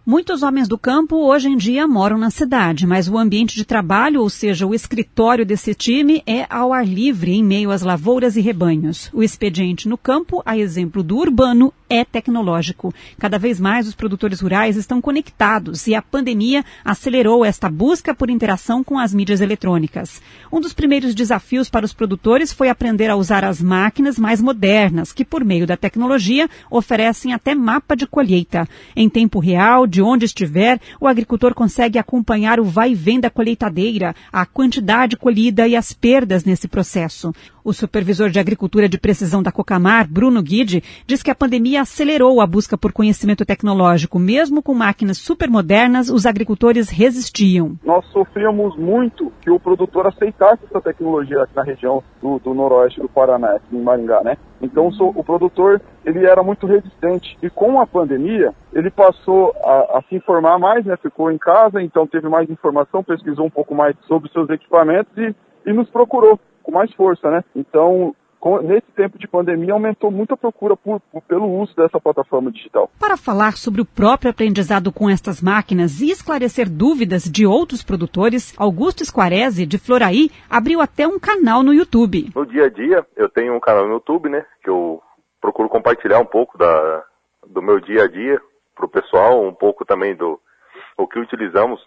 Muitos homens do campo hoje em dia moram na cidade, mas o ambiente de trabalho, ou seja, o escritório desse time, é ao ar livre, em meio às lavouras e rebanhos. O expediente no campo, a exemplo do urbano, é tecnológico. Cada vez mais os produtores rurais estão conectados e a pandemia acelerou esta busca por interação com as mídias eletrônicas. Um dos primeiros desafios para os produtores foi aprender a usar as máquinas mais modernas, que por meio da tecnologia oferecem até mapa de colheita. Em tempo real, de onde estiver, o agricultor consegue acompanhar o vai e vem da colheitadeira, a quantidade colhida e as perdas nesse processo. O supervisor de agricultura de precisão da Cocamar, Bruno Guide, diz que a pandemia acelerou a busca por conhecimento tecnológico. Mesmo com máquinas supermodernas, os agricultores resistiam. Nós sofríamos muito que o produtor aceitasse essa tecnologia aqui na região do noroeste do Paraná, aqui em Maringá, né? Então o produtor ele era muito resistente e com a pandemia ele passou a se informar mais, né? Ficou em casa, então teve mais informação, pesquisou um pouco mais sobre seus equipamentos e nos procurou com mais força, né? Então, nesse tempo de pandemia, aumentou muito a procura pelo uso dessa plataforma digital. Para falar sobre o próprio aprendizado com estas máquinas e esclarecer dúvidas de outros produtores, Augusto Squarese, de Floraí, abriu até um canal no YouTube. No dia a dia, eu tenho um canal no YouTube, né? Que eu procuro compartilhar um pouco do meu dia a dia para o pessoal, um pouco também o que utilizamos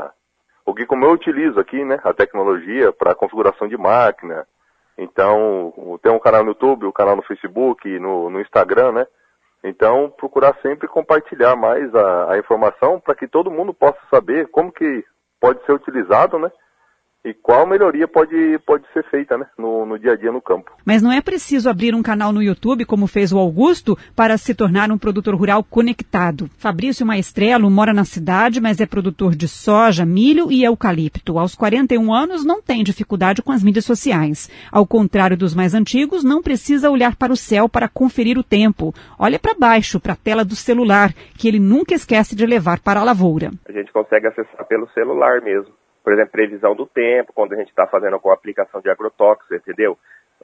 como eu utilizo aqui, né, a tecnologia para configuração de máquina. Então, tem um canal no YouTube, um canal no Facebook, no Instagram, né? Então, procurar sempre compartilhar mais a informação para que todo mundo possa saber como que pode ser utilizado, né? E qual melhoria pode ser feita, né, no dia a dia no campo. Mas não é preciso abrir um canal no YouTube, como fez o Augusto, para se tornar um produtor rural conectado. Fabrício Maestrello mora na cidade, mas é produtor de soja, milho e eucalipto. Aos 41 anos, não tem dificuldade com as mídias sociais. Ao contrário dos mais antigos, não precisa olhar para o céu para conferir o tempo. Olha para baixo, para a tela do celular, que ele nunca esquece de levar para a lavoura. A gente consegue acessar pelo celular mesmo. Por exemplo, previsão do tempo, quando a gente está fazendo alguma aplicação de agrotóxico, entendeu?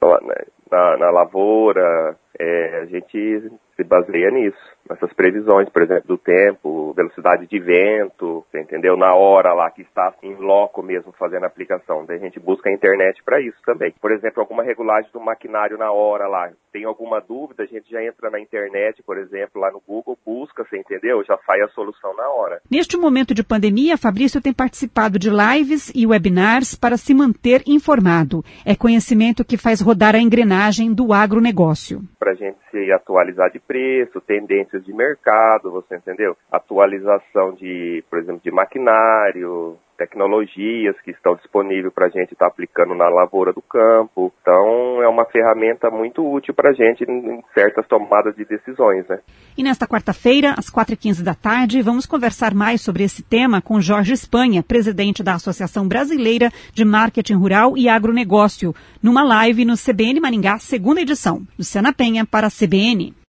Na lavoura, a gente se baseia nisso, nessas previsões, por exemplo, do tempo, velocidade de vento, entendeu? Na hora lá que está em loco mesmo fazendo a aplicação. Daí a gente busca a internet para isso também. Por exemplo, alguma regulagem do maquinário na hora lá. Tem alguma dúvida, a gente já entra na internet, por exemplo, lá no Google, busca, você entendeu? Já sai a solução na hora. Neste momento de pandemia, Fabrício tem participado de lives e webinars para se manter informado. É conhecimento que faz rodar a engrenagem do agronegócio. Para a gente se atualizar de preço, tendências de mercado, você entendeu? Atualização por exemplo, de maquinário, tecnologias que estão disponíveis para a gente estar aplicando na lavoura do campo. Então, é uma ferramenta muito útil para a gente em certas tomadas de decisões, né? E nesta quarta-feira, às 4h15 da tarde, vamos conversar mais sobre esse tema com Jorge Espanha, presidente da Associação Brasileira de Marketing Rural e Agronegócio, numa live no CBN Maringá, segunda edição. Luciana Penha para a CBN.